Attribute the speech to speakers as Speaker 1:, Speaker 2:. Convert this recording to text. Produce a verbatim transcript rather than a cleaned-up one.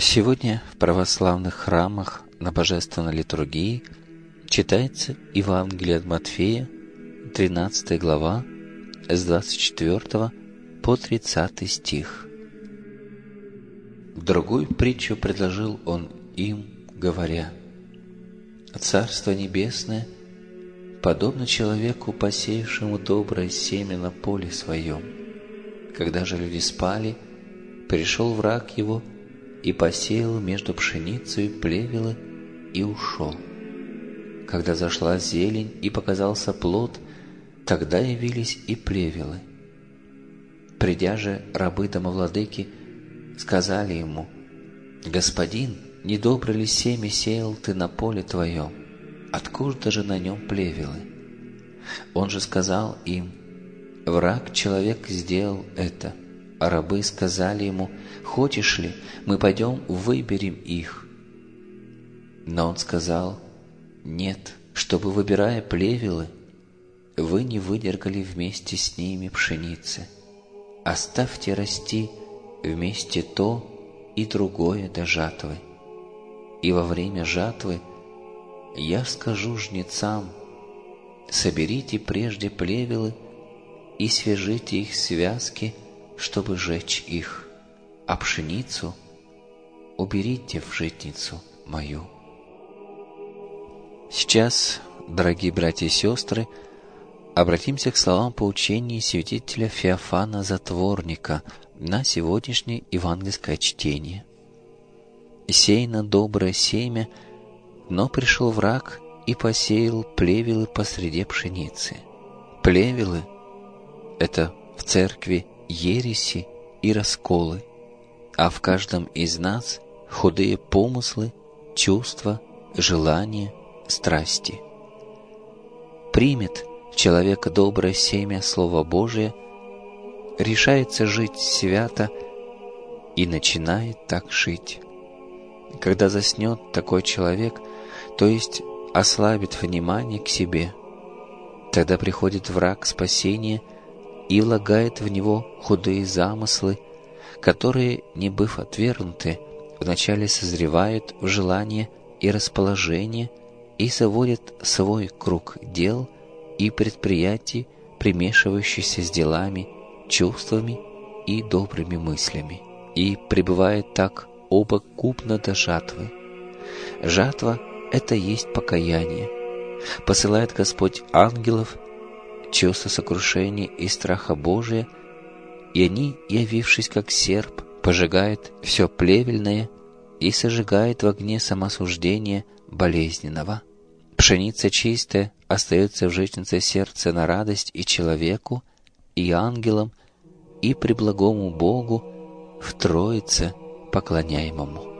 Speaker 1: Сегодня в православных храмах на Божественной литургии читается Евангелие от Матфея, тринадцатая глава, с двадцать четвёртого по тридцатый стих. Другую притчу предложил он им, говоря: «Царство Небесное подобно человеку, посеявшему доброе семя на поле своем. Когда же люди спали, пришел враг его и посеял между пшеницей плевелы и ушел. Когда зашла зелень и показался плод, тогда явились и плевелы. Придя же рабы домовладыки, сказали ему: Господин, недобро ли семя сеял ты на поле твоем? Откуда же на нем плевелы? Он же сказал им: враг человек сделал это. А рабы сказали ему: хочешь ли, мы пойдем выберем их? Но он сказал: нет, чтобы, выбирая плевелы, вы не выдергали вместе с ними пшеницы. Оставьте расти вместе то и другое до жатвы. И во время жатвы я скажу жнецам: соберите прежде плевелы и свяжите их в связки, чтобы жечь их, а пшеницу уберите в житницу мою». Сейчас, дорогие братья и сестры, обратимся к словам поучения святителя Феофана Затворника на сегодняшнее евангельское чтение. «Сеяно доброе семя, но пришел враг и посеял плевелы посреди пшеницы». Плевелы — это в церкви ереси и расколы, а в каждом из нас худые помыслы, чувства, желания, страсти. Примет человека доброе семя Слова Божия, решается жить свято и начинает так жить. Когда заснет такой человек, то есть ослабит внимание к себе, тогда приходит враг спасения и влагает в него худые замыслы, которые, не быв отвергнуты, вначале созревают в желание и расположение и заводят свой круг дел и предприятий, примешивающихся с делами, чувствами и добрыми мыслями, и пребывает так оба купно до жатвы. Жатва — это есть покаяние. Посылает Господь ангелов, чувство сокрушения и страха Божия, и они, явившись как серп, пожигают все плевельное и сожигают в огне самосуждения болезненного. Пшеница чистая остается в житнице сердца на радость и человеку, и ангелам, и преблагому Богу в Троице поклоняемому.